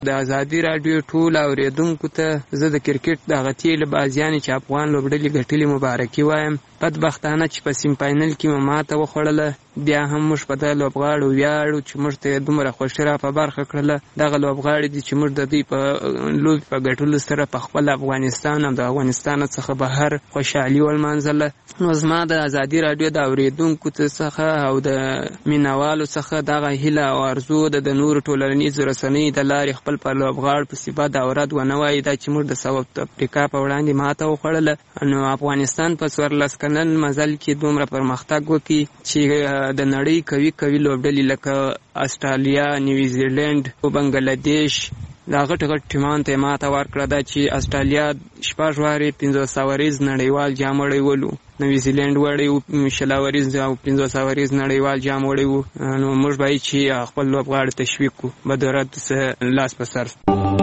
د ازادي راډیو ټول اوریدونکو ته زه د کرکټ د غتیل بازیانې چې افغان لوبډلې ګټلې مبارکي وایم. بدبختانه چې په سیم فاینل کې مو ماته وخوړله، بیا هم موږ په دغه لوبغاړو ویاړو چې موږ ته دومره خوښي را په برخه کړله. دغه لوبغاړي دي چې موږ د دوی په لوبې په ګټلو سره په خپل افغانستان او د افغانستان څخه بهر خوشحالي ولمانځله. نو زما د ازادي راډیو د اوریدونکو څخه او د مینوالو څخه دغه هیله او ارزو د نورو ټولنیزو رسنیو د لارې خپل په لوبغاړو پسې بد او رد ونه وایي دا چې موږ د ساوث افریقا په وړاندې ماته وخوړله. نو افغانستان په 14 کلن مزل کې دومره پرمختګ وکړي چې د نړۍ قوي لوبډلې لکه استرالیا، نیوزیلند او بنگلادیش دا غټ ټیمان ته ماته ورکړه. دا چې استرالیا 6 وارې 500 وریز نړیوال جام وړی ولو، نیوزیلند وړی و 20 وریز او 500 وریز نړیوال جام وړی و. نو موږ باید چې خپل لوبغاړي تشویق کړو بدرد سه لاس په سر.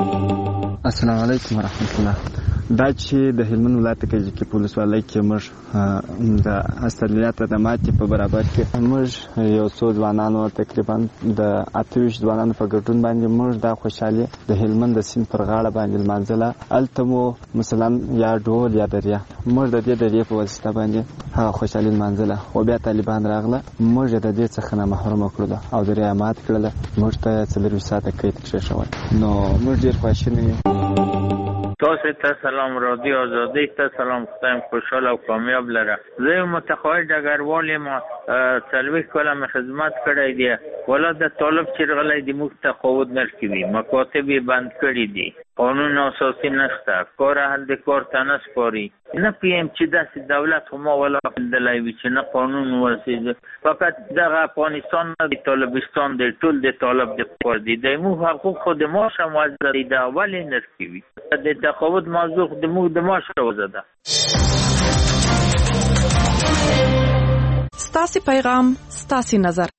السلام علیکم ورحمت الله. دا چې د هلمند ولایت کې پولیسوالۍ کې موږ د استرالیا ته د ماتې په برابر کې موږ یو څو ځوانانو تقریبا د 28 ځوانانو په ګډون باندې موږ دا خوشحالي د هلمند د سیند پر غاړه باندې لمانځله. هلته مو مثلا یا ډول یا دریا، موږ د دې دریا په واسطه باندې هغه خوشحالي لمانځله. خو بیا طالبان راغله، موږ د دې څخه نه محروم کړل او دریا مات کړل. موږ ته 4 ساعته قید کړل. نو موږ ډېر خوشاله یو. تاسو ته سلام، رادیو آزادی ته سلام. خدایم خوشحال او کامیاب لره. زه متقاعد ډګروال یم، 40 کاله خدمت کړی دی. ولا د طالب چرغلای دی موږ تقاعد نشکوي، مکاتب بند کړی دي، قانون اساسي نشته، کار اهل د کار تنس پاری نه پیم چې داسې دولت هم ولا دلای وی چې نه قانون وسیده. فقط دغه افغانستان د طالبستان د ټول د طالب د پر دي د مو حقوق خود ما شموزه د اول نشکوي. د تقاعد موضوع د مو د ما شوزده. ستاسي پیغام، ستاسي نظر.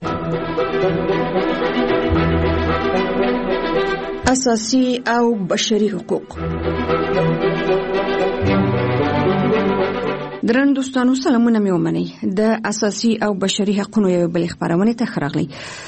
اساسي او بشري حقوق. درن دوستانو سلامونه مې ومنئ. د اساسي او بشري حقوقو یو بل خبرونه ته خراغلی.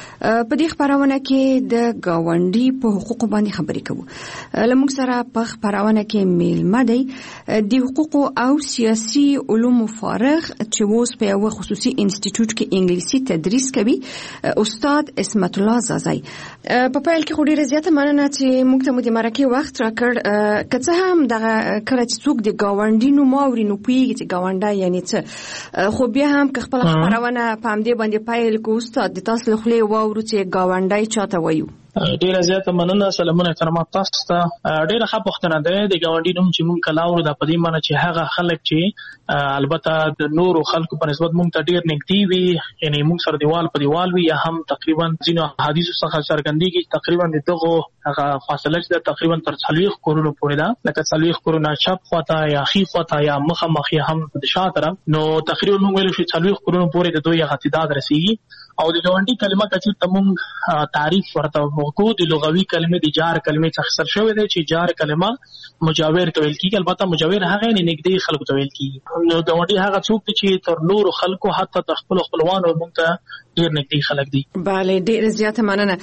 په دې خبرونه کې د گاونډي په حقوقو باندې خبرې کوو. لمونږ سره په خبرونه کې میلمه دی د حقوقو او سیاسي علومو فارغ چې اوس په یو خصوصي انسټیټیوټ کې انګلیسي تدریس کوي، استاد اسمت الله زازای. په پیل کې خو ډیره زیاته مننه چې موږ ته د مرکه وخت راکړ. که څه هم دغه کله چې څوک د گاونډي نو ماوري نو پیږي چې گاونډي یعنی څه، خو بیا هم که خپل خبرونه په همدې باندې پیل کو استاد د تاسو له خلې واورو چې ګاونډي چاته وایو. ډیره زیاته مننه. سلامونه کرامات تاسو ته. ډیره ښه پوښتنه ده. د ګاونډي نوم چې مونږ کلاورو د پدې معنی چې هغه خلک چې البته د نورو خلکو په نسبت مونږ ته ډیر نږدې وي، یعنی مونږ سره دیوال په دیوال وي، یا هم تقریبا ځینو حدیثو څخه څرګندېږي تقریبا دغه هغه فاصله چې تقریبا تر 40 کورونو پورې ده، لکه 40 کورونه چپ خواته یا خي خواته یا مخامخ یا هم د شا طرف. نو تقریبا مونږ ویل شو 40 کورونو پورې د دوی غتیداد رسیږي. او د ګاونډي کلمه چې تمون تعریف ورته وکړو، د لغوي کلمې د جار کلمې څخه اختصار شوی دی چې جار کلمه مجاور ته ویل کیږي. البته مجاور هغه نه نږدې خلکو ته ویل کیږي. نو ګاونډي هغه څوک چې تر نورو خلکو حتی تر خپل خپلوانو مونږ ته ډیر نږدې خلک دي. بله ډیر زیاته مننه.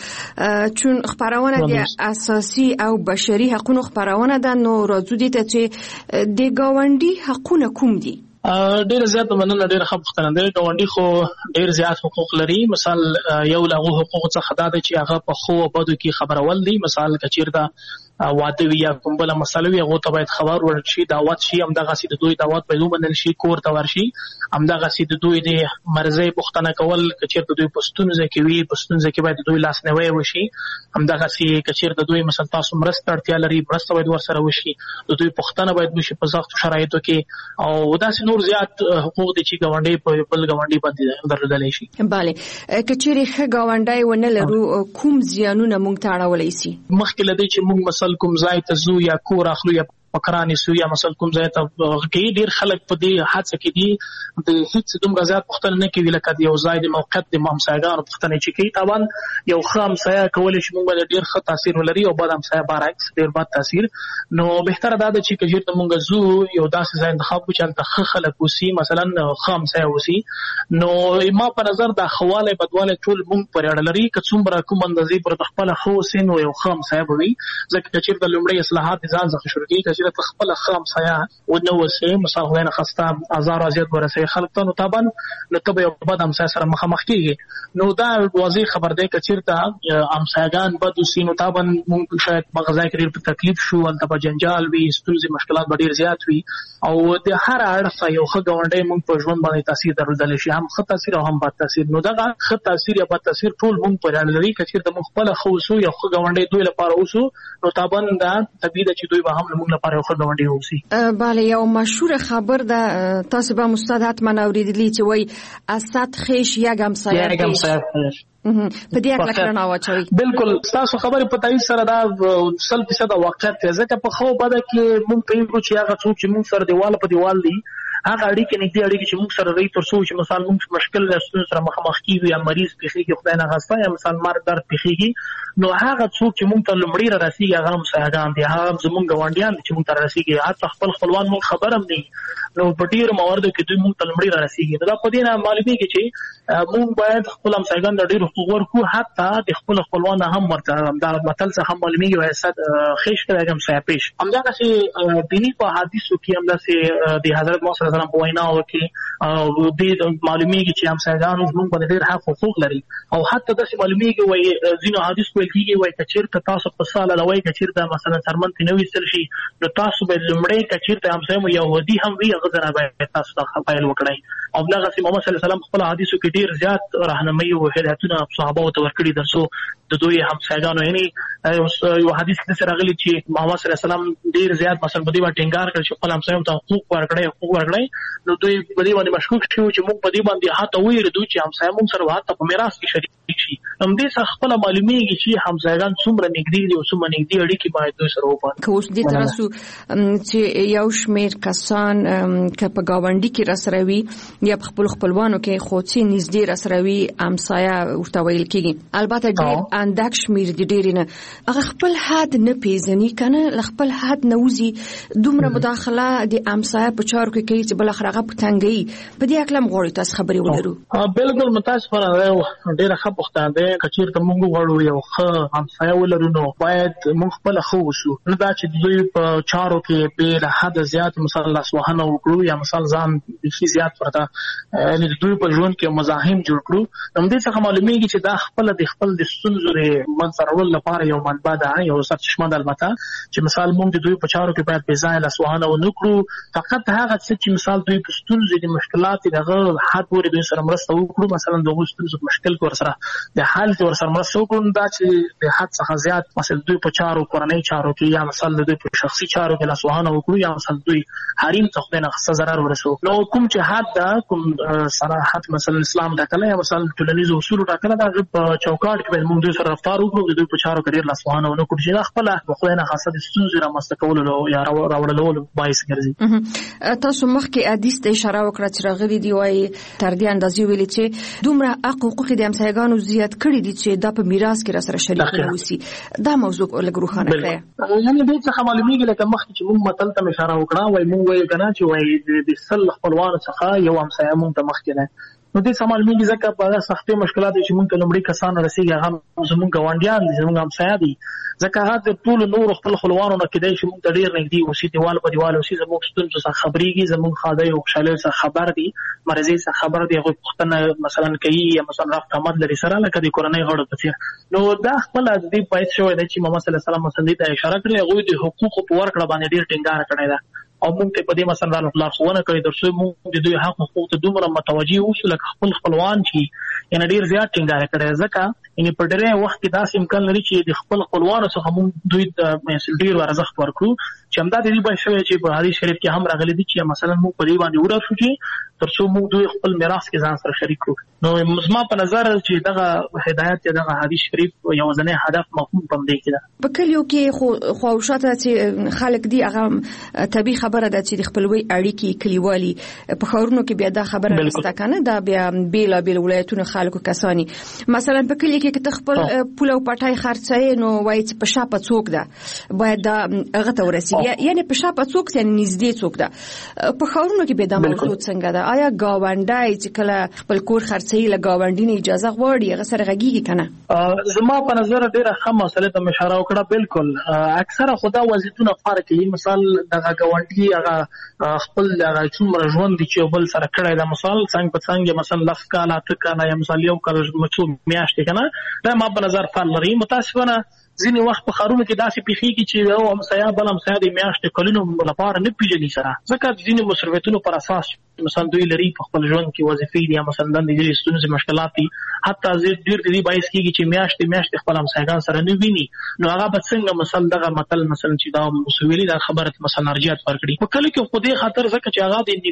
چون خبرونه د اساسي او بشري حقوقو خبرونه ده، نو راځو دي ته چې د ګاونډي حقوقونه کوم دي؟ ډیر زیات مننه. ډیر ښه پوښتنه ده. ګاونډي خو ډیر زیات حقوق لري. مثال یو له حقوقو څخه دا ده چې هغه په خو او بدو کې خبرول دي. مثال کچیر دا واده وی یا کوم بل مسله وي، هغه ته باید خبر ورشي، دعوت شي، همدغه سي د دوی دعوت باید ومنل شي، کور ته ورشي، همدغه سي د دوی د مرزي پوښتنه کول کچیر د دوی پښتون ځکه وي، پښتون ځکه باید دوی لاس نه وي وشي، همدغه سي کچیر د دوی مثلا تاسو مرسته اړتیا لري، مرسته باید ورسره وشي، د دوی پوښتنه باید وشي په سخت شرایطو کې. او داسې نور زیات حقوق دي چې ګاونډي په بل ګاونډي باندې درلودلی شي. bale کچیر ښه ګاونډي ونه لرو کوم زیانونه مونږ ته اړولای شي؟ مخکې لدی چې مونږ مثلا کوم ځای ته زو یا کور اخلو یا پکرانی سو یا مثلا کوم ځای ته کې ډیر خلک په دې حادثه کې دي د هیڅ دومره زیات پوښتنه نه کوي لکه د یو ځای د موقعیت د همسایګانو پوښتنه چې کوي. طبعا یو ښه همسایه کولی شي موږ باندې ډیر ښه تاثیر ولري او بد همسایه برعکس ډیر بد تاثیر. نو بهتره دا ده چې کجیرته موږ زو یو داسې ځای انتخاب کړو چې هلته ښه خلک اوسي، مثلا ښه همسایه اوسي. نو ما په نظر دا ښوالی بدوالی ټول موږ پورې اړه لري. که څومره کوم اندازې پر خپله ښه اوسي نو یو ښه همسایه به وي. ځکه که چېرته لومړی اصلاحات د ځان څخه شروع کېږي، که چېرته خپله ښه همسایه ونه اوسې، مثال خدای نخواسته ازار او اذیت ورسوي خلک ته، نو طبعا نو ته به یو بد همسایه سره مخامخ کېږي. نو دا واضح خبر دی که چېرته همسایګان بد اوسي نو طبعا موږ شاید هغه ځای کې ډېر په تکلیف شو، هلته به جنجال وي، ستونزې مشکلات به ډېر زیات وي. او د هر اړخه یو ښه ګاونډی موږ په ژوند باندې تاثیر درلودلی شي، هم ښه تاثیر او هم بد تاثیر. نو دغه ښه تاثیر یا بد تاثیر ټول موږ پورې اړه لري. که چېرته موږ خپله ښه اوسو، یو ښه ګاونډی دوی لپاره اوسو، نو طبعا دا طبیعي ده چې دوی به هم زموږ لپاره یو ښه ګاونډی اوسي. بله، یو مشهوره خبر ده، تاسو به استاد حتما اوریدلی چې وایي اسد خیش یک همسایه خیش. په دې اړه کړنه واچوي. بالکل تاسو خبرې په تایید سره دا 100% واقعیت دی. ځکه په خو بده کې موږ پېژنو چې هغه څوک چې موږ سره دیوال په دیوال دي، هغه اړیکې نږدې اړیکې چې موږ سره لري، تر څو چې مثلا موږ مشکل له ستونزو سره مخامخ کېږو یا مریض پېښېږي خدای نخواسته، یا مثلا مرګ درد پېښېږي، نو هغه څوک چې موږ ته لومړی را رسېږي هغه همسایګان دي، هغه زموږ ګاونډیان دي چې موږ ته را رسېږي. حتی خپل خپلوان موږ خبر هم دي، نو په ډېرو مواردو کې دوی موږ ته لومړی را رسېږي. نو دا په دې نه معلومېږي چې موږ باید خپل همسایګان ته ډېر حقوق ورکړو، حتی د خپل خپلوان هم ورته دا متل څخه هم معلومېږي وایي اسد خیش کړی همسایه پیش. همدغسې دیني په حدیثو کې همداسې د حضرت محمد صلی الله علیه وسلم په ویناوو کې دې معلومېږي چې همسایګان زموږ باندې ډېر حق حقوق لري. او حتی داسې معلومېږي وایي ځینو حدیث ویل کېږي وایي که چېرته تاسو په ساله لوئ، که چېرته مثلا څرمن ترې نه ویستل شي، نو تاسو باید لومړی که چېرته همسایه مو یهودي هم وي هغه ځای نه باید تاسو ته پیل وکړئ. او همدغسې محمد صلی الله علیه وسلم خپلو حدیثو کې ډېر زیات رهنمایي او هدایتونه صحابهو ته ورکړي تر څو د دوی همسایګانو، یعنې یو حدیث کې داسې راغلي چې محمد صلی الله علیه وسلم ډېر زیات مثلا په دې باندې ټینګار کړی چې خپل همسایو ته حقوق ورکړئ. نو دوی په دې باندې مشکوک شوي چې موږ په دې باندې حتی وویرېدو چې همسایه موږ سره حتی په میراث کې شریک شي. همدې څخه خپله معلومېږي چې همسایګان څومره نږدې دي او څومره نږدې اړیکې باید دوی سره وپالو. که اوس دې ته راسو چې یو شمېر کسان که په ګاونډي کې راسره وي یا په خپلو خپلوانو کې خو څه نږدې راسره وي همسایه ورته ویل کېږي، البته ډېر اندک شمېر دي، ډېرې نه، هغه خپل حد نه پېژني، که نه له خپل حد نه وځي، دومره مداخله د همسایه په چارو کې کوي چې بالاخره هغه په تنګوي. په دې هکله هم غواړو تاسو خبرې ولرو. بالکل متاسفانه ډېره ښه پوښتنه ده. که چېرته موږ غواړو یو ښه همسایه ولرو نو باید موږ خپله ښه اوسو، نه دا چې دوی په چارو کې بې له حده زیات مثلا لاسوهنه وکړو یا مثلا ځان بیخي زیات ورته یعنې د دوی په ژوند کې مزاحم جوړ کړو. همدې څخه معلومېږي چې دا خپله د خپل د ستونزو د منځته راوړلو لپاره یو منبع ده، یو سرچشمه ده البته، چې مثال موږ د دوی په چارو کې باید بې ځایه لاسوهنه ونه کړو. فقط هغه څه چې مثال دوی په ستونزې د مشکلات دغه حد پورې دوی سره مرسته وکړو، مثلا د هغو ستونزو په مشکل کې ورسره د حل کې ورسره مرسته وکړو، دا چې د حد څخه زیات مثلا دوی په چارو کورنۍ چارو کې یا مثلا دوی په شخصي چارو کې لاسوهنه وکړو یا مثلا دوی حریم ته خدای نخواسته ضرر ورسوو. نو کوم چې حد ده، کوم صراحت مثلا اسلام ټاکلی یا مثلا ټولنیزو اصولو ټاکلی، د هغې په چوکاټ کې باید موږ دوی سره رفتار وکړو، د دوی په چارو کې ډېر لاسوهنه ونه کړو چې دا خپله خدای نخواسته د ستونزې رامنځته کولو یا راوړلولو باعث ګرځي. تاسو مخکې حدیث ته اشاره وکړه چې راغلي دي وایي تر دې اندازې ویلي چې دومره حق حقوق د همسایګانو زیات کړي دي چې دا په میراث کې راسره شریک نه اوسي. دا موضوع لږ روښانه کړئ. یعنې دې څخه معلومېږي لکه مخکې چې موږ متل ته اشاره وکړه، وایي موږ وایو که نه چې وایي د 100 خپلوانو څخه یو همسایه موږ ته مخکې دی. نو دې څه معلومېږي ځکه په هغه سختې مشکلات چې موږ ته لومړي کسان رسېږي هغه زموږ ګاونډیان دي، زموږ همسایه دي، ځکه هغه د ټولو نورو خپل خپلوانو نه کېدای شي موږ ته ډېر نږدې اوسي، دیوال په دیوال اوسي، زموږ ستونزو څخه خبرېږي، زموږ ښادیو او خوشحالیو څخه خبر دي، مرضۍ څخه خبر دي، هغوی پوښتنه مثلا کوي یا مثلا رفت آمد لري سره لکه د کورنۍ غړو په څېر. نو دا خپله د دې باعث شوی دی چې محمد صلی الله علیه وسلم مثلا دې ته اشاره کړې، هغوی د حقوقو په ورکړه باندې ډېر ټینګار کړی ده او موږ ته په دې مثلا لارښوونه کړې تر څو موږ د دوی حق حقوق ته دومره متوجه اوسو لکه خپل خپلوان چې یعنې ډېر زیات ټینګار کړی. ځکه یعنی په ډېر وخت کې داسې امکان لري چې د خپل خپلوانو څخه موږ دوی ته ډېر ارزښت ورکړو چې همدا د دې باعث شوی چې په حدیث شریف کې هم راغلي دي چې مثلا موږ په دې باندې ورسو چې تر څو موږ دوی خپل میراث کې ځان سره شریک کړو. نو زما په نظر چې دغه هدایت یا دغه حدیث شریف یو ځنې هدف مفهوم پم دی کې ده. په کلیو کې خو شاته چې خلک دی هغه طبي خبره ده چې د خپلوي اړیکې کلیوالي په خاورونو کې بیا دا خبره نشته کنه دا بیا بیل ولایتونو خلکو کسانی مثلا په کلی کې ته خپل پوله او پټای خرڅای نو وایي چې په شاپه څوک ده باید دا هغه ته ورسیږي یعنی په شاپه څوک یعنی نږدې څوک ده په خاورونو کې به دا موجود څنګه ده آیا گاونډای چې کله خپل کور خرڅي له گاونډي نه اجازه غواړي هغه سره غږیږي کنه زما په نظر ډیره ښه مسله ته اشاره وکړه بالکل اکثره خدا وضعیتونه فرق کوي مثال دغه گاونډي هغه خپل هغه څومره ژوند دي چې بل سره کړی دا مثال څنګه په څنګه مثلا لس کاله اته کاله یا مثال یو کال مچو میاشتې کنه دا ما په نظر فرق لري متاسفانه ځینې وخت په خارونو کې داسې پیښیږي چې یو همسایه بل همسایه د میاشتې کلونو لپاره نه پیژني سره ځکه ځینې مصرفیتونو پر اساس مثلا دوی لري په خپل ژوند کې وظیفې دي مثلا د دې ستونزې مشکلات دي حتی ډېر د دې باعث کېږي چې میاشتې خپل همسایګان سره نه ویني نو هغه به څنګه مثلا دغه متل مثلا چې دا مسویلي دا خبره مثلا ارجحیت ورکړي په کله کې خو دې خاطر ځکه چې هغه د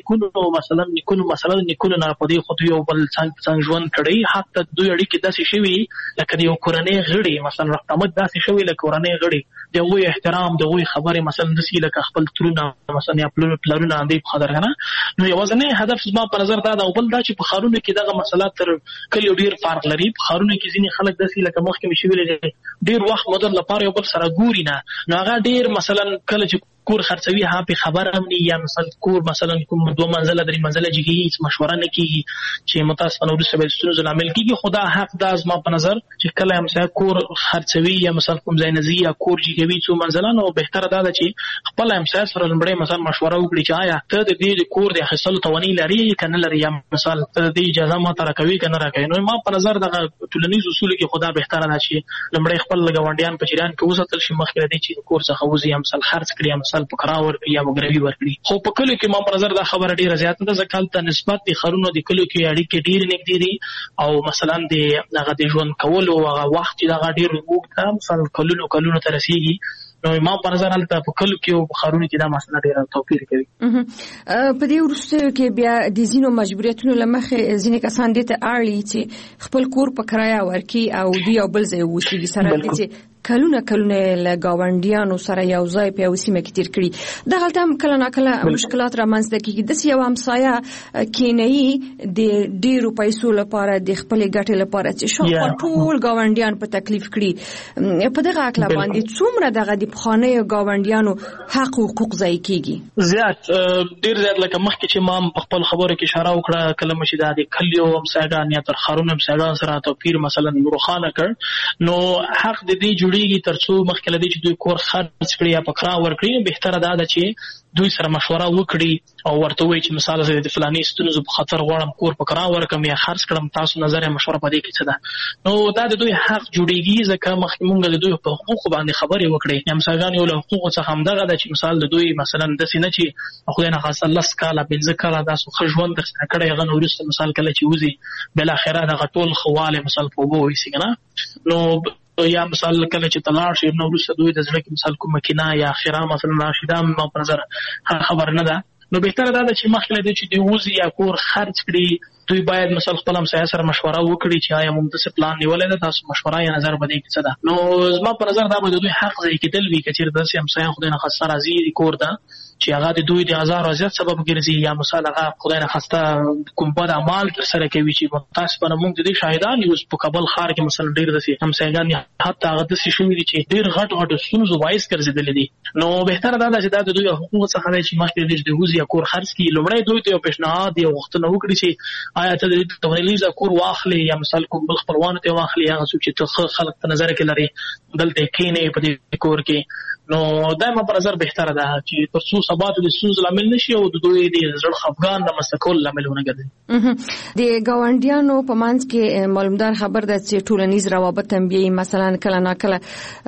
نیکونو مثلا نیکونو نه په دې خو دوی یو بل څنګه ژوند کړی حتی دوی اړیکې داسې شوي لکه یو کورنۍ غړي مثلا رقمت داسې شوي لکه کورنۍ غړي د وی احترام د وی خبره مثلا دسی لکه خپل ترونه مثلا یا پلرونه اندې په خاطر کنه نو یو ځنه هدف زما په نظر دا او بل دا چې په خارونو کې دغه مسلات تر کلی ډیر فرق لري په خارونو کې ځینې خلک داسې لکه مخکې مشي ویل ډیر وخت مدد لپاره یو بل سره ګوري نه هغه ډیر مثلا کله چې کور خرڅوي ها په خبر هم نه یا مثلا کور مثلا کوم دوه منزله درې منزله جګي هیڅ مشوره نه کیږي چې متاسفانه ورسره به ستونزې عامل کیږي خدا حق دا زما په نظر چې کله هم سره کور خرڅوي یا مثلا کوم ځای نزي یا کور جګوي څو منزله نو بهتره ده چې خپل هم سره لمړی مثلا مشوره وکړي چې آیا ته د دې کور د حاصل تواني لري کنه لري یا مثلا ته د اجازه ما تر کوي کنه راکوي نو ما په نظر دغه ټولنیز اصول کې خدا بهتره ده چې لمړی خپل لګوندیان په جریان کې وساتل شي مخکې دې چې کور څخه وزي هم مثلا خرڅ کړي مثلا په کراور یا مغربي ورکړي خو په کلو کې ما په نظر دا خبره ډیره زیاته ده ځکه ته نسبت د خرونو د کلو کې اړیکې ډیر نږدې دي او مثلا د هغه د ژوند کول او هغه وخت چې دا ډیر وګړه مثلا کلونو ته رسیږي نو ما په نظر البته په کلو کې او خرونو کې دا مسله ډیره توپیر کوي په دې ورسته کې بیا د زینو مجبوریتونو لمخه ځینې کسان دي ته اړلی چې خپل کور په کرایه ورکي او دی او بل ځای وشي سره دي چې کلونه له گاونډیانو سره یو ځای په وسیمه کې تیر کړي دا غلطه هم کله ناکله مشکلات رامنځته کیږي د یو همسایه کینې د ډیرو پیسو لپاره د خپل ګټې لپاره چې شاوخوا ټول گاونډیان په تکلیف کړي په دغه اکلا باندې څومره دغه د پخواني گاونډیانو حق او حقوق ځای کیږي زیات ډیر زیات لکه مخکې چې ما په خپل خبرو کې اشاره وکړه کله مشي د کلیو همسایګان یا تر خارونو همسایګان سره توپیر مثلا روخانه کړ نو حق د دې ترڅو مخکې لدی چې دوی کور خرڅ کړي یا پکرا ورکړي بهتره ده چې دوی سره مشوره وکړي او ورته وایي چې مثال زه د فلاني ستونزو په خاطر غواړم کور پکرا ورکم یا خرڅ کړم تاسو نظر مشوره پدې کې څه ده نو دا د دوی حق جوړیږي ځکه مخکې مونږ د دوی په حقوق باندې خبرې وکړي یا مثلا یو له حقوق څخه هم دغه د چې مثال د دوی مثلا د سینې چې خو نه خاصه لس کاله بنځه کاله تاسو خژوند د کړه غن ورسته مثال کله چې وزي بل اخره د غټول خواله مثال په وګو وي څنګه نو یا مثال کله چې تلاش یې نو ورسره دوی د ځل کې مثال کوم مکینه یا اخره مثلا راشده ما په نظر خبر نه ده نو بهتره ده چې مخکې د چې دی وزي یا کور خرڅ کړي دوی باید مثلا خپل همسایه سره مشوره وکړي چې آیا موږ څه پلان نیولای ده تاسو مشوره یا نظر بده کې څه ده نو زما په نظر دا به دوی حق ځای کېدل وی چې د همسایه خدای نه خاصه راځي کور ده چې هغه د دوی د هزار زیات سبب ګرځي یا مثلا هغه خدای نه خاصه کوم بد اعمال تر سره کوي چې متاسفانه موږ د دې شاهدان یو په کابل ښار کې مثلا ډیر د همسایګان حتی هغه د شوې دي چې ډیر غټ ستونزو وایس ګرځیدل دي نو بهتره ده چې دا د دوی حقوق څخه چې مخکې د هوزي کور خرڅ کی لومړی دوی ته پیشنهاد یو وختونه وکړي چې آیا ته د تولیز کور واخلي یا مثلا کوم بل خپلوان ته واخلي هغه څه چې خلک په نظر کې لري دلته کینې په دې کور کې نو دا ما په نظر بهتره ده چې تر څو ثبات د ستونزو لامل نشي او د دوی د زړه خفګان د مسکول لامل ونه ګرځي. د ګاونډیانو په منځ کې معلومدار خبر ده چې ټولنیز روابط هم بي مثلا کله نا کله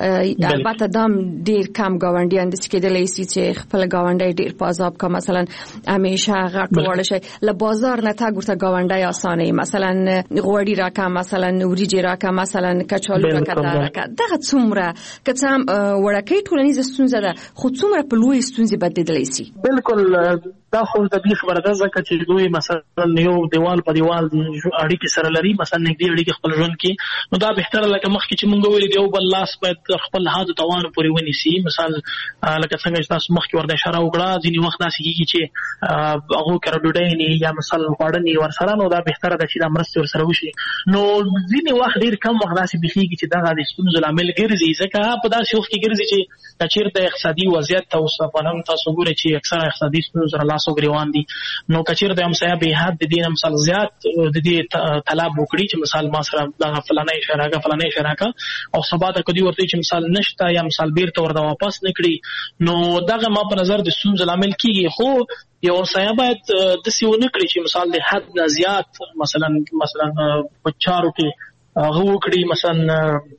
البته دام ډیر کم ګاونډیان د سکیدلې سي چې خپل ګاونډي ډیر په عذاب کا مثلا همیشه غټ وړ شي ل بازار نه تا ګورته ګاونډي اسانه مثلا غوړی راکا مثلا وریجې راکا مثلا کچالو راکا دغه څومره کڅم وړکې ټولنیز ستونزه ده خو څومره په لوی ستونزې بدلېدلی سي. بالکل دا خو د دې خبره ده ځکه چې دوی مثلا یو دیوال په دیوال اړیکې سره لري مثلا نږدې اړیکې خپل ژوند کې نو دا بهتره لکه مخکې چې مونږ ویل دی یو بل لاس باید خپل هادو توان پورې ونیسي. مثال لکه څنګه چې تاسو مخکې ورته اشاره وکړه ځینې وخت داسې کېږي چې هغه کړه ډوډۍ نه یا مثلا خوړه نه ورسره نو دا بهتره ده چې دا مرسته ورسره وشي. نو ځینې وخت ډیر کم وخت داسې بخیږي چې دا د ستونزو لامل ګرځي ځکه په داسې وخت کې ګرځي چې چیرته اقتصادي وضعیت او سپانم تاسو ګورئ چې اکثره اقتصادي ستونزې لاسو ګریوان دي نو کچیرته هم سیا به حد د دین مثال زیات د دې طلب وکړي چې مثال ما سره دا فلانه شراکه او ثبات کدي ورته چې مثال نشته یا مثال بیرته ورته واپس نکړي نو دغه ما په نظر د ستونزې لامل کیږي. خو یو سیا باید د سیونه کړی چې مثال د حد نه زیات مثلا په چارو کې هغه وکړي مثلا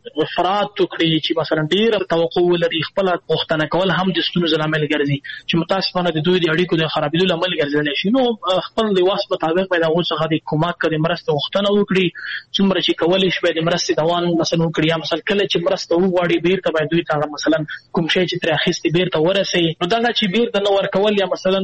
افراط وکړي چې مثلا ډیر توقع ولري خپل غوښتنه کول هم د ستونزو لامل ګرځي چې متاسفانه د دوی د اړیکو د خرابېدو لامل ګرځي شي. نو خپل د واس مطابق باید هغه څخه د کومک کړي مرسته غوښتنه وکړي څومره چې کولای شي د مرستې دوام مثلا وکړي یا مثلا کله چې مرسته وغواړي بیرته باید دوی ته مثلا کوم شی چې تر اخیستي بیرته ورسي نو دا چې بیرته نو ورکول یا مثلا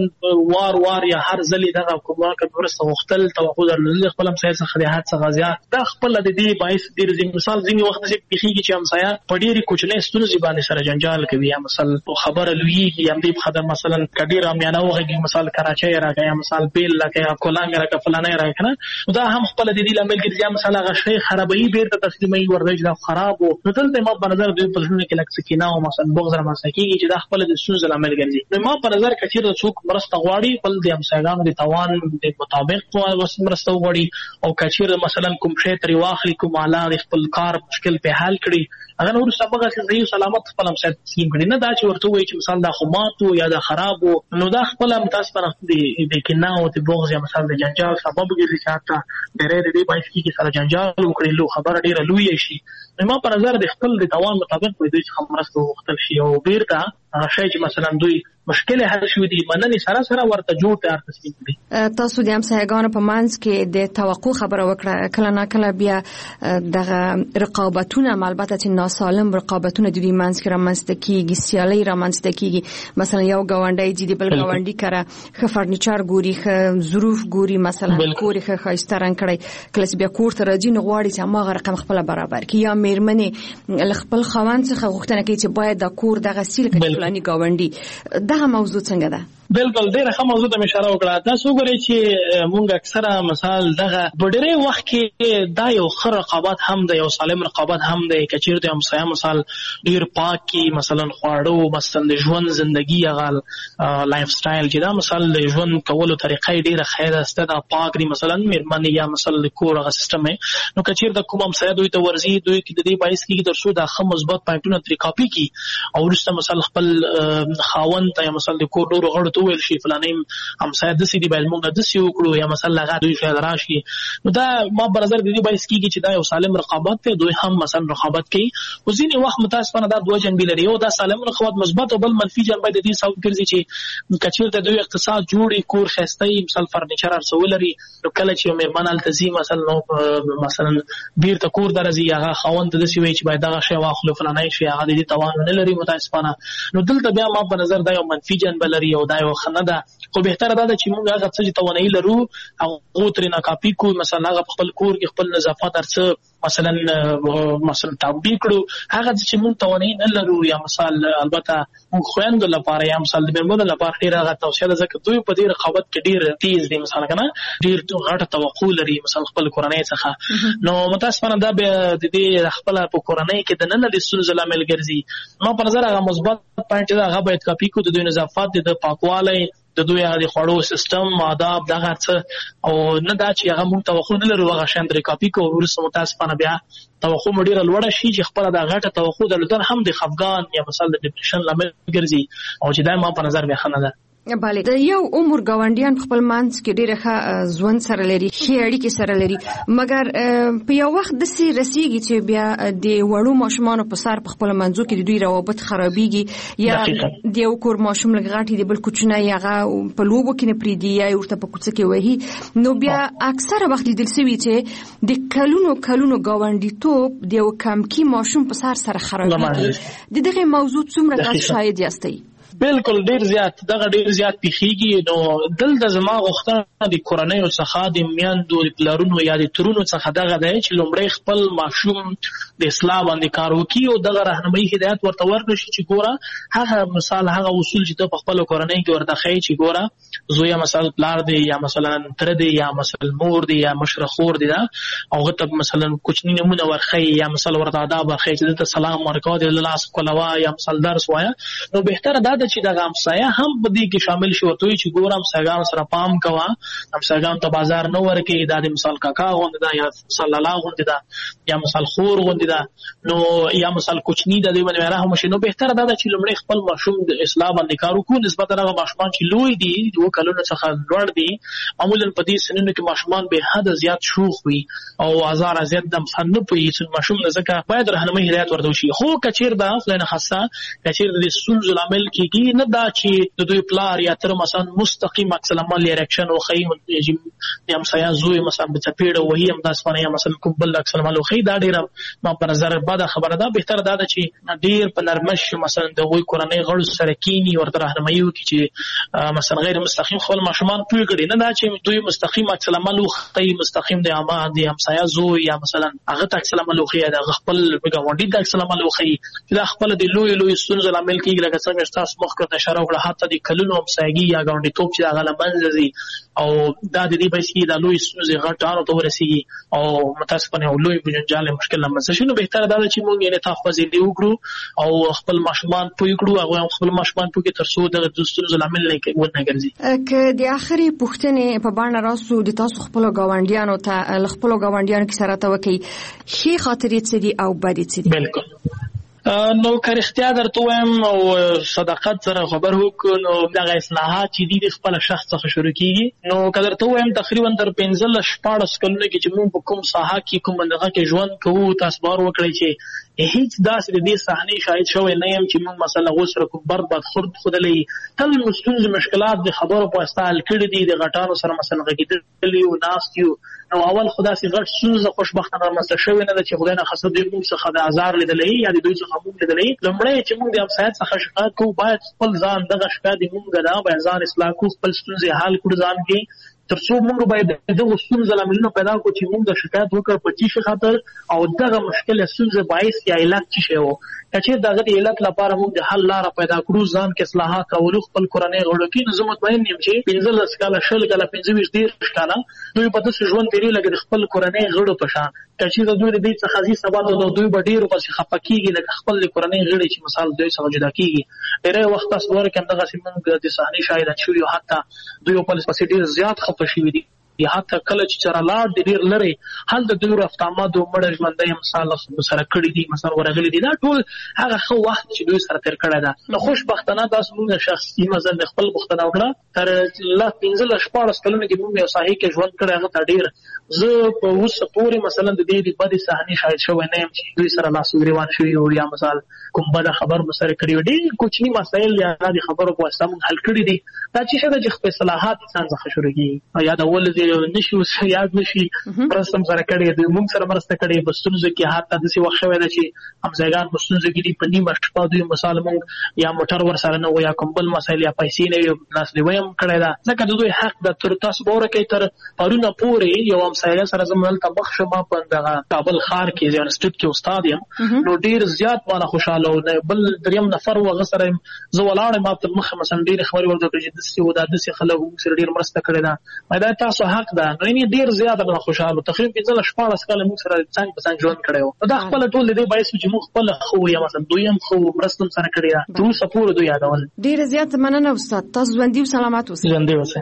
وار یا هر ځلې دغه کومک مرسته غوښتل توقع درلودل خپل هم څه د حد څخه زیات دا خپل د دې باعث ډیر مثال ځینې وخت چې بخیږي چې همسایه په ډېرې کوچنۍ ستونزې باندې سره جنجال کوي یا مثال خبره لویږي هم دې خبره مثلا کډیر امیانه وغږي مثال کراچۍ راکړه یا مثال بیل راکړه کولانګ راکړه فلانه راکړه دا هم خپل د دې لامل ګرځي مثلا هغه شی خرابوي بیرته تسلیمي ورځي دا خراب نو دلته ما په نظر دوی په ژوند کې لکه سکینه او مثلا بغض رامنځته کېږي چې دا خپل د ستونزې لامل ګرځي. نو ما په نظر کې چې څوک مرسته غواړي خپل د همسایګانو د توان د مطابق مرسته غواړي او کچیر مثلا کوم شی تر واخلي کوم اعلی خپل کار مشکل په حل کړي هغه نور سبقه چې صحیح سلامت خپل هم تسلیم کړي نه دا چې ورته وایي چې مثال دا خماتو یا دا خراب نو دا خپل هم تاسو پر د کینه او د بغض یا مثال د جنجال سبب ګرځي چې حتی ډېرې دې باعث کیږي سره جنجال وکړي لو خبره ډېره لوی شي. نو ما په نظر د خپل د توان مطابق په دوی څخه مرسته وغوښتل شي او بیرته هغه شی چې مثلا دوی مشکل حل شوی دی مننه سره ورته جوړ تیار تسلیم کړي. تاسو د همسایګانو په منځ کې د توقع خبره وکړه کله نه کله بیا دغه رقابتونه البته چې ناسالم رقابتونه د دې منځ کې رامنځته کیږي سیالي رامنځته کیږي مثلا یو ګاونډي چې د بل ګاونډي کړه خ فرنیچر ګوري خ ظروف ګوري مثلا کوري خ خاستران کړي کله بیا کور ته راځي نو غواړي چې ما رقم خپل برابر کی یا میرمنې خپل خوان څخه غوښتنه کوي چې باید د کور دغه سیل کې فلاني ګاونډي دغه موضوع څنګه ده؟ بالکل ډیره ښه موضوع ته اشاره وکړه. تاسو وګورئ چې مونږ اکثره مثال دغه ډېرې وخت کې دا یو ښه رقابت هم دی یو سالم رقابت هم دی که چیرته همسایه مثال ډیر پاکي مثلا خواړه مثلا د ژوند زندگی هغه لایف سټایل چې دا مثال د ژوند کولو طریقې ډیره خیره است دا پاک دی مثلا مېرمنې یا مثلا د کور هغه سیستم نو که چیرته کوم همسایه دوی ته ورزي دوی کې د دې باعث کېږي تر څو دا ښه مثبت پوینټونه ترې کاپي کړي او وروسته مثلا خپل خاوند ته یا مثلا د کور نورو غړو ته وویل شي فلانیم همسایه داسې دي باید مونږ داسې وکړو یا مثلا هغه دوی شاید راشي نو دا ما په نظر د دې باعث کېږي چې دا یو سالم رقابت دی دوی هم مثلا رقابت کوي خو ځینې وخت متاسفانه دا دوه جنبې لري یو دا سالم رقابت مثبت او بل منفي جنبه د دې سبب ګرځي چې که چېرته دوی اقتصاد جوړي کور ښایسته وي مثلا فرنیچر هر څه ولري نو کله چې یو مېرمن هلته ځي مثلا بیرته کور ته راځي هغه خاوند ته داسې وایي چې باید دغه شی واخلو فلانی شی هغه د دې توان نه لري متاسفانه نو دلته بیا ما په نظر دا یو منفي جنبه لري او دا یو ښه نه ده خو بهتره دا ده چې موږ هغه څه چې توانایي لرو هغه ترې ناکاپي کړو مثلا هغه خپل کور کې خپل نظافت هر څه مثلا تطبیق کړو هغه چې موږ توانایي نه لرو یا مثال البته موږ خویندو لپاره یا مثال د مېرمنو لپاره ډېره هغه توصیه ده ځکه دوی په دې رقابت کې ډېر تیز دي مثلا که نه ډېر غټه توقع لري مثلا خپل کورنۍ څخه نو متاسفانه دا بیا د دې خپله په کورنۍ کې دننه د ستونزو لامل ګرځي ما په نظر هغه مثبت پوینټ دی هغه باید کاپي کړو د دوی نظافت د پاکوالی د دوی هغه خوړو سیستم آداب دغه څه او نه دا چې هغه موږ توقع نه لرو هغه شان درې کاپي کوو ورسره متاسفانه بیا توقع مو ډیره لوړه شي چې خپل د غټه توقع درلودل هم د خفګان یا مثلا د ډیپریشن لامل ګرځي او چې دا ما په نظر مې خنه ده. بله د یو عمر ګاونډیان خپل مانس کې ډیره ښه ژوند سره لري ښه اړیکې سره لري مګر په یو وخت د سي رسیږي چې بیا د وړو ماشومانو په سر په خپل منځو کې د دوی روابط خرابېږي یا د یو کور ماشوم لګاټي د بل کوچنی هغه په لوبو کې نه پریدي یا ورته په کوڅه کې وهي نو بیا اکثره وخت لیدل شوی چې د کلونو ګاونډي توپ د یو کمکی ماشوم په سر خرابېږي. دغه موضوع څومره تاسو شاهد یاستئ؟ بالکل ډیر زیات پیخیږي. نو دلته زما غوښتنه د کورنۍ څخه د میاندو د پلارونو یا د ترونو څخه دغه دی چې لومړی خپل ماشوم د اصلاح باندې کار وکړي او دغه راهنمایي هدایت ورته ورکړي چې ګوره هغه مثال هغه اصول چې ته په خپل کورنۍ کې ورته ښیي چې ګوره زوی مثلا پلار دی یا مثلا تر دی یا مثلا مور دی یا مشره خور دی او هغه ته مثلا کوچنی نمونه ورښیي یا مثلا ورته آداب ورښیي چې ته سلام ورکوه د لاس کولوا یا مثلا درس وایه نو بهتره ده چې دغه همسایه هم په دې کې شامل شي ورته چې ګورم همسایګان سره پام کوه همسایګان ته بازار نه ورکړي دا د مثال کاکا غوندې ده یا مثال لالا غوندې ده یا مثال خور غوندې ده نو یا مثال کوچنی ده دوی باندې رحم وشي. نو بهتره ده چې لومړی خپل ماشوم د اصلاح باندې کار وکړو نسبتا هغه ماشومان چې لوی دي 2 کلونو څخه لوړ دي معمولا په دې سنونو کې ماشومان به حد زیات شوخ وي او هزار زیات د مثال نه پوي چې ماشوم ځکه باید راهنمایي هدایت ورته وشي. خو کچیر ده فلانه خاصه کچیر د سنز العمل کې نه دا چې د دوی پلار یا تر مثلا مستقیم عکس العمل ریاکشن او خیم د همسایه زوی مثلا په چپیړه وهي هم داس باندې مثلا کوم بل عکس العمل خو دا ډیره ما په نظر باندې خبره ده. بهتره ده چې ډیر په نرمش مثلا د وی کورنۍ غړو سره کینی ورته راهنمایي وکړي چې مثلا غیر مستقیم خپل ماشومان پوي کړي نه دا چې دوی مستقیم عکس العمل خو مستقیم د عامه د همسایه زوی یا مثلا هغه عکس العمل خو دا خپل ګاونډي د عکس العمل خو دا خپل د لوی سنز العمل کې لکه څنګه تاسو مخکې اشاره وکړه حتی د کلونو همسایګي یا ګاونډي توپ چې هغه لمنځه ځي او دا د دې بچي د لوی ستونزې غټانو ته ورسیږي او متاسفانه لوی بنجال مشکل لمنځه شي. نو بهتره ده چې موږ یې ته خوځېدي وکړو او خپل ماشومان پوي کړو هغه خپل ماشومان پوي تر څو د ستونزو لامل نه ګرځي. که د اخري پوښتنې په باندې راسو د تاسو خپل ګاونډیانو ته خپل ګاونډیانو کې سره ته وکي شي خاطرې څه دي او بدې څه دي؟ بالکل نو که رښتیا درته وایم او صداقت سره خبر وکړو نو دغه اصلاحات چې دي خپل شخص څخه شروع کیږي. نو که درته وایم تقریبا تر 15-14 کلونو کې چې موږ په کوم ساحه کې کوم منطقه کې ژوند کوو تاسو بار وکړئ چې هیڅ داسې د دې صحنې شاهد شوی نه یم چې موږ مثلا غوسره کوم برباد خورد خودلې تل مستونز مشکلات د خبرو په استعمال کړي دي د غټانو سره مثلا غږیدلی او ناستیو نو اول خدا سي غټ سوزه خوشبختانه مسله شوی نه چې خدای نه خاصه دې موږ څخه د آزار لیدلې یا د دوی څخه موږ لیدلې لمړی چې موږ د همسایت څخه شکایت کوو باید خپل ځان دغه شکایت موږ دا باید ځان اصلاح کوو خپل ستونزې حل کړو ځان کې تر څو موږ باید دغه ستونزې لاملونه پیدا کړو چې موږ د شکایت وکړو په چی خاطر او دغه مشکل ستونزې باعث یا علت څه شی وو چې دغه علت لپاره موږ د حل لاره پیدا کړو ځان کې اصلاحات کولو خپل کورنۍ غړو کې نظم مطمئن یم چې 15 کاله 20 کاله 25 کاله دوی په داسې ژوند تیری لګي خپل کورنۍ غړو په شان چې د دوی د دې څخه ځي سبا د دوی ډیرو پسې خپکیږي لکه خپل کورنۍ غړي چې مثال دوی څخه جدا کیږي ډېر وخت تاسو ورکه دغه سیمه د صحنې شاهد شو یو حتی دوی په پسې ډیر زیات خپشي دي یا حتی کله چې چرالات ډیر لري حال د دوی رفتامات او مړ ژوندۍ مثال سره کړی دي مثلا ورغلي دي دا ټول هغه خو وخت چې دوی سره تیر کړی دا نو خوشبختانه تاسو موږ شخصي مثلا خپل بختنه وکړه تر لا 15-14 کلونو کې موږ یو صحیح کې ژوند کړی هغه ته ډیر زه په اوسه پورې مثلا د دې بدې صحنې شاهد شوی نه یم چې دوی سره لاس ګریوان شوی او یا مثال کوم بده خبر مسره کړی ډیر کوچنی مسایل یا د خبرو په واسطه موږ حل کړی دي دا چې شته چې خپل اصلاحات انسان څخه شروع کیږي یا د ول نشي یاد نشي پرستم سره کړي د موږ سره مرسته کړي بستونزه کې حتی د څه وخت شوی دی چې همځایګان بستونزه کې دی په نیمه شپه دوی مثال موږ یا موټر ور سره نه و یا کوم بل مسایل یا پیسې نه ناس دی وایم کړی دا ځکه د دوی حق د تر تاسو بوره کې تر پرونه پورې یو همسایه سره زموږ ته بخښه ما په دغه کابل ښار کې یونیورسيټي کې استاد یم نو ډیر زیات مانه خوشاله و بل دریم نفر وغه سره زه ولاړم ما په مخ مثلا ډیر خبرې ورته چې د څه و د څه خلک سره ډیر مرسته کړې ده دا تاسو حق ده. نو یې ډیر زیاته خوشاله تقریبا 14 کال موږ سره څنګه په څنګه ژوند کړو. دا خپل ټول دې باعث چې موږ خپل خو یا مثلا دویم خو مرستم سره کړی دا سپور دوی یادول. ډیر زیات مننه استاد. تاسو ژوندۍ او سلامات اوسئ. ژوندۍ اوسئ.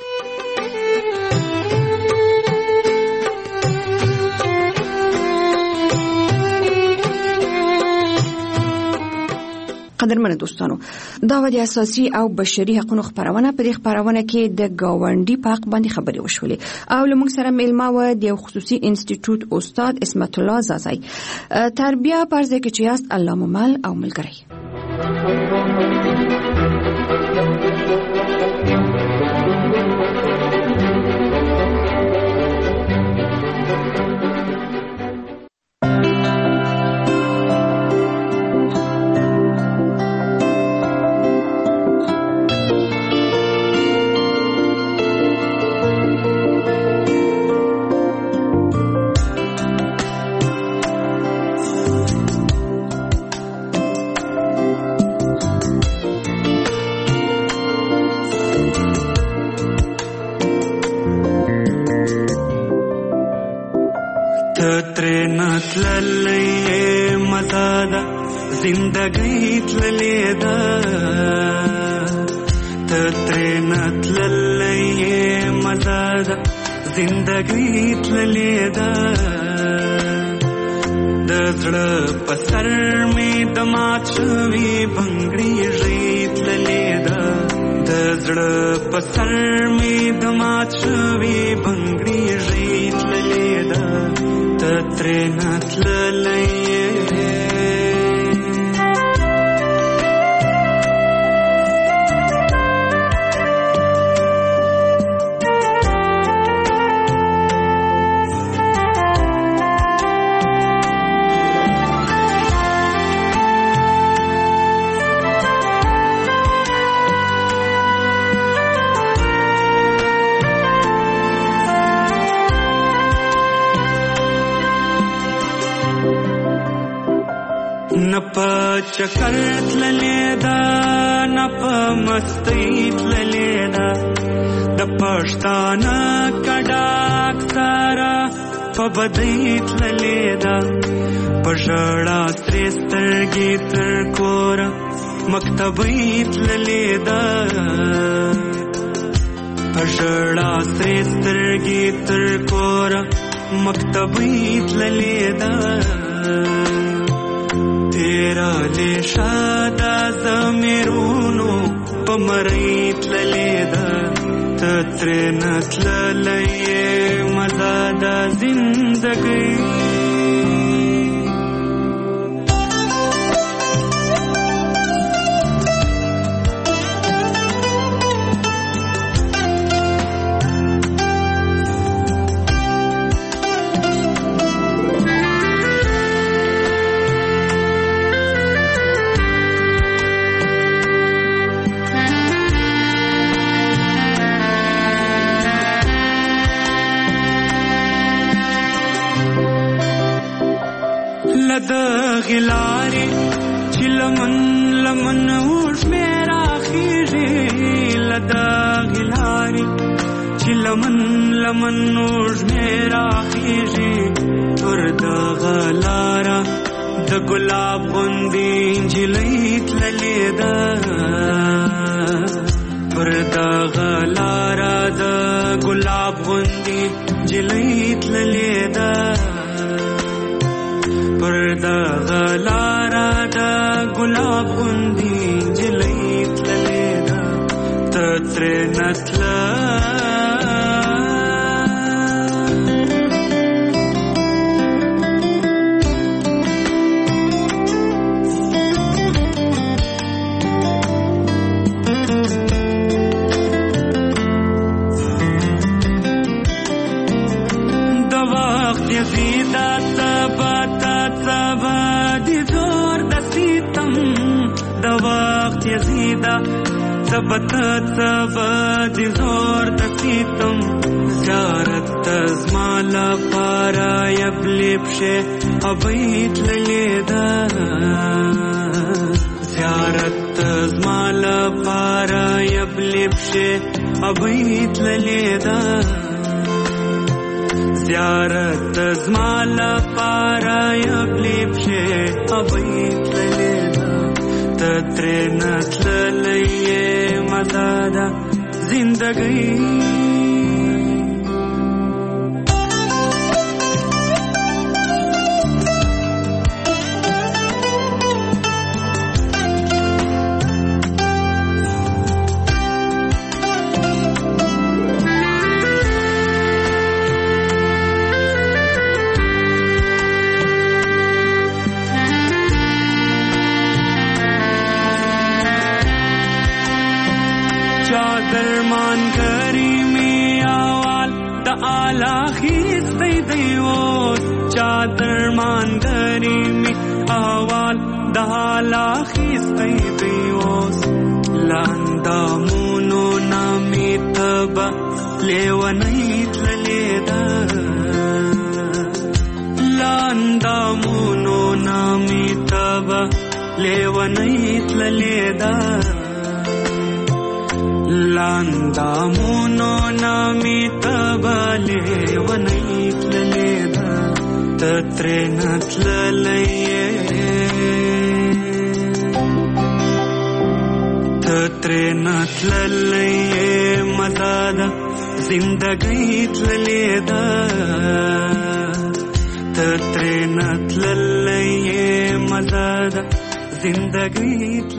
قدرمنو دوستانو، دا و د اساسي او بشري حقوقو خبرونه. په دې خبرونه کې د گاونډي په حق باندې خبرې وشولې او له موږ سره میلمه و د خصوصي انسټیټیوټ استاد اسمت الله زازای. تربیه پرځ کې چې یاست الله ممل او ملګری. زندگی تللی دا تترینت للی مزاد زندگی تللی دا دزړه پسر می دمات شوی بنگړی ریت للی دا دزړه پسر می دمات شوی بنگړی ریت للی دا تترینت للی چکر تللی دا نپا مستی تللی دا دا پشتانا کډاک سارا پا بدی تللی دا پشڑا سریسترگی تر کورا مکتبی تللی دا پشڑا سریسترگی تر کورا مکتبی تللی دا تیرا لیشادا زمیرونو پمریت للیدا تترینت للی مزادا زندگی غلاري چې لمن لمن اوش میرا خیږي لدا غلاري چې لمن لمن اوش میرا خیږي پر د غلارا د ګلاب غوندې انجلۍ تللې ده پر د غلارا د ګلاب غوندې انجلۍ تللې ده پر دا غلارا دا گلاب غوندی جلی تللی دا تترینت دا وقت یزیدا تباتا دی زور د سیتم د وخت یزیدا ثبت دی زور د سیتم زیارت تزمال پارا یبلب شه ابیت لیدا زیارت تزمال پارا یبلب شه ابیت لیدا زیارت زمال پارا یبلیب شه ابیت لیدا تترنت للیه مزادا زندگی درمان کریمی آوال دا آلا خیستی دیوز چا درمان کریمی آوال دا آلا خیستی دیوز لاندا مونو نامی تبا لیونیت للیدا لاندا مونو نامی تبا لیونیت للیدا لاندامونو نامی تبالی ونیت للیدا تترینت للیه تترینت للیه مدادا زندگیت للیدا تترینت للیه مدادا زندگیت